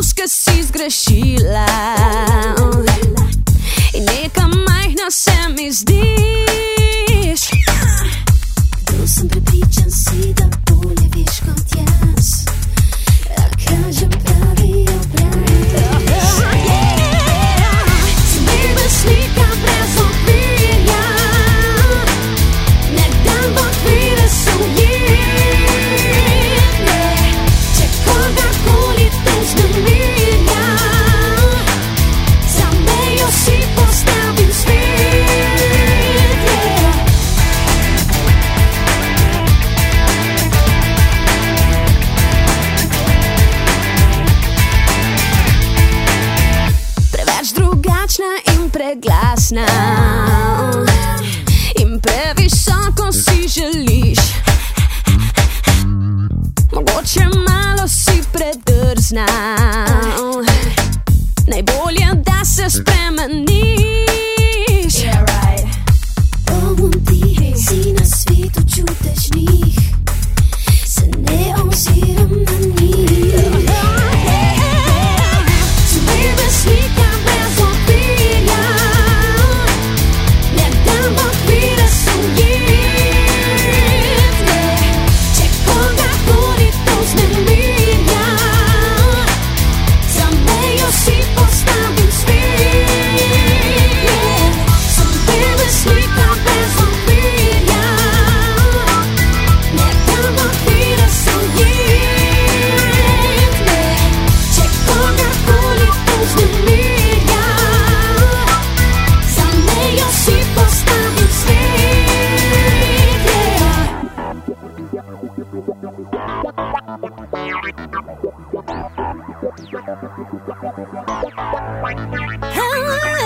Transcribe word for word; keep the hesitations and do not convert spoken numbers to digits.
ke si zgrešila in neka majhna se mi zdiš. Kdo sem prepričan si, da bolje veš kot jaz, a kažem pravi obraz. Sem bebe slika brez okvirja, nek dan v okvire sem ujel. Če kogarkoli to vznemirja, za mejo si postavim svet. Preveč drugačna in preglasna in previsoko si želiš. Mogoče malo si predrzna, najbolje, da se spremeniš. Pomom ti, si na svetu čutežnih, se ne oziram na njih. Sem bebe slika brez okvirja, nek dan v okvire sem ujel. Če kogarkoli to vznemirja, za mejo si postavim svet. Sem bebe slika brez okvirja, nek dan v okvire sem ujel. Če kogarkoli to vznemirja, za mejo si postavim svet.